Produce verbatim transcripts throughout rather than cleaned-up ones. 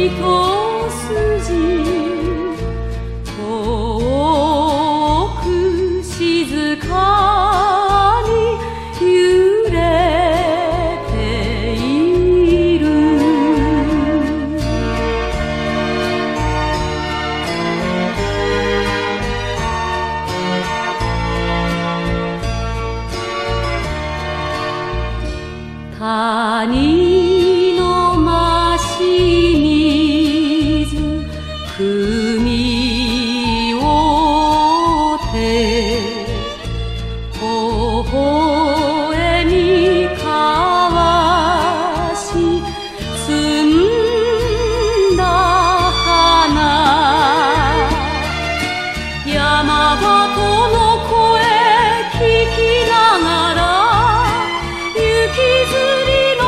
筋遠く静かに揺れている。谷の真清水汲みをて微笑み交わし摘んだ花山鳩の声聞きながら雪吊りの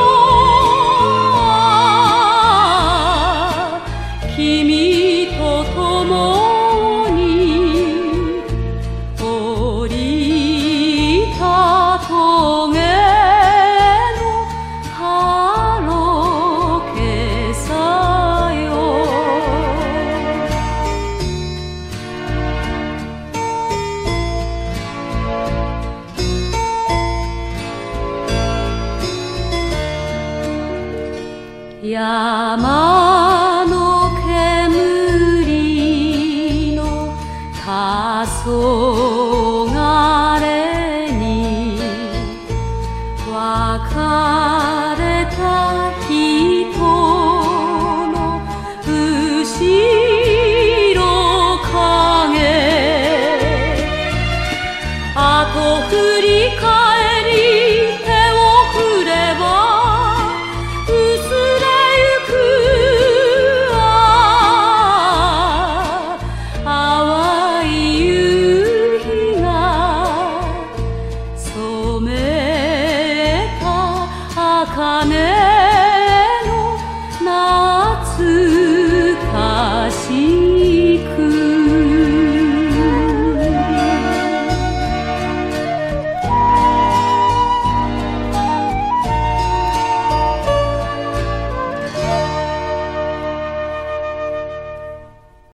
君と共に降りた棘のはろけさよ。山の煙の黄昏に別れた人の後ろ影あと振り返り手を振れば薄れゆく淡い夕日が染めた茜の懐かしい